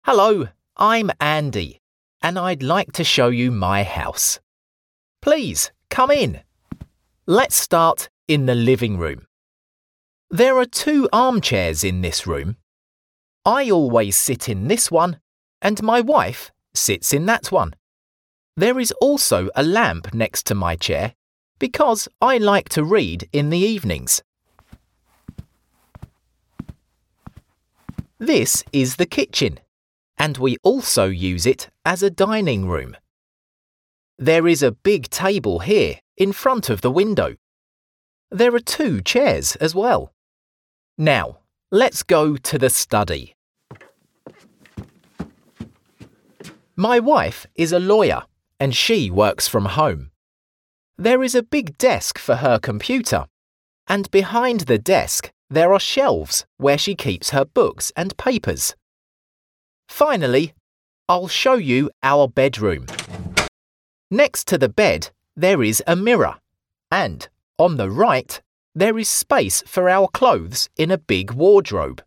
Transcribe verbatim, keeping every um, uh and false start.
Hello, I'm Andy, and I'd like to show you my house. Please, come in. Let's start in the living room. There are two armchairs in this room. I always sit in this one, and my wife sits in that one. There is also a lamp next to my chair because I like to read in the evenings. This is the kitchen, and we also use it as a dining room. There is a big table here in front of the window. There are two chairs as well. Now, let's go to the study. My wife is a lawyer, and she works from home. There is a big desk for her computer, and behind the desk there are shelves where she keeps her books and papers. Finally, I'll show you our bedroom. Next to the bed, there is a mirror, and on the right, there is space for our clothes in a big wardrobe.